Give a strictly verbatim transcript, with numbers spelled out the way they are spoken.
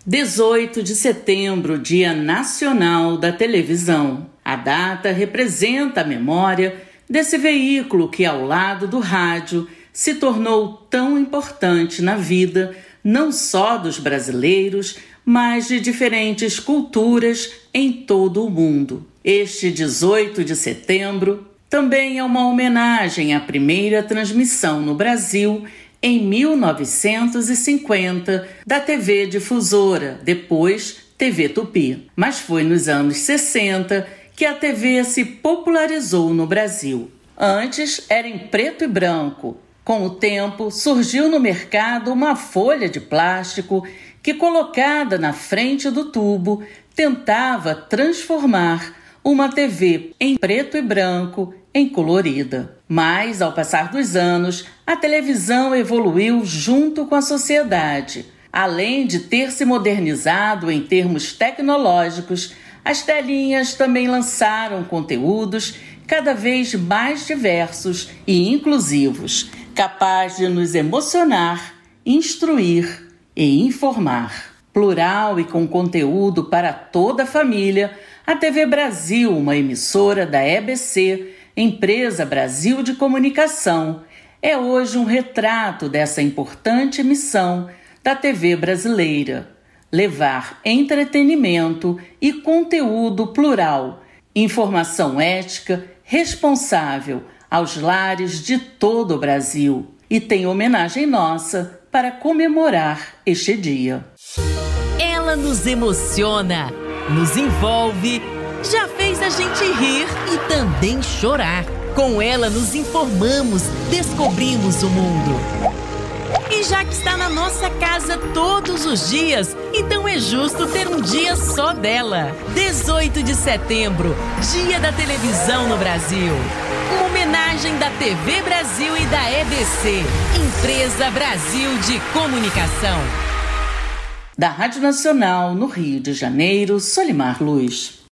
dezoito de setembro, Dia Nacional da Televisão. A data representa a memória desse veículo que, ao lado do rádio, se tornou tão importante na vida não só dos brasileiros, mas de diferentes culturas em todo o mundo. Este dezoito de setembro também é uma homenagem à primeira transmissão no Brasil, em mil novecentos e cinquenta, da T V Difusora, depois T V Tupi. Mas foi nos anos sessenta que a T V se popularizou no Brasil. Antes era em preto e branco. Com o tempo, surgiu no mercado uma folha de plástico que, colocada na frente do tubo, tentava transformar uma T V em preto e branco em colorida. Mas, ao passar dos anos, a televisão evoluiu junto com a sociedade. Além de ter se modernizado em termos tecnológicos, as telinhas também lançaram conteúdos cada vez mais diversos e inclusivos, capaz de nos emocionar, instruir e informar. Plural e com conteúdo para toda a família, a T V Brasil, uma emissora da E B C, Empresa Brasil de Comunicação, é hoje um retrato dessa importante missão da T V brasileira: levar entretenimento e conteúdo plural, informação ética, responsável aos lares de todo o Brasil. E tem homenagem nossa para comemorar este dia. Ela nos emociona, nos envolve, já fez a gente rir e também chorar. Com ela nos informamos, descobrimos o mundo. E já que está na nossa casa todos os dias, então é justo ter um dia só dela. dezoito de setembro, Dia da Televisão no Brasil. Uma homenagem da T V Brasil e da E B C, Empresa Brasil de Comunicação. Da Rádio Nacional, no Rio de Janeiro, Solimar Luz.